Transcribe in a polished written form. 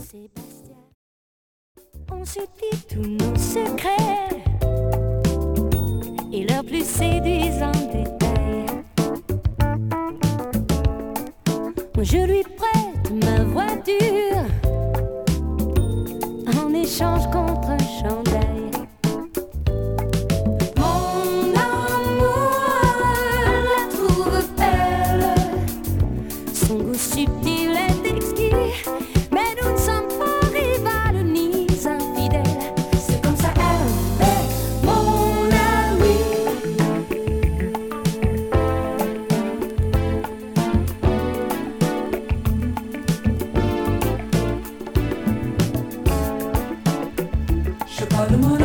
Sébastien, on se dit tous nos secrets et leurs plus séduisants détails. Je lui prête ma voiture en échange contre un chandail. Mon amour la trouve belle, son goût subtil est exquis, mais nous ne sommes pas rivales ni infidèles. C'est comme ça elle est mon Je parle moi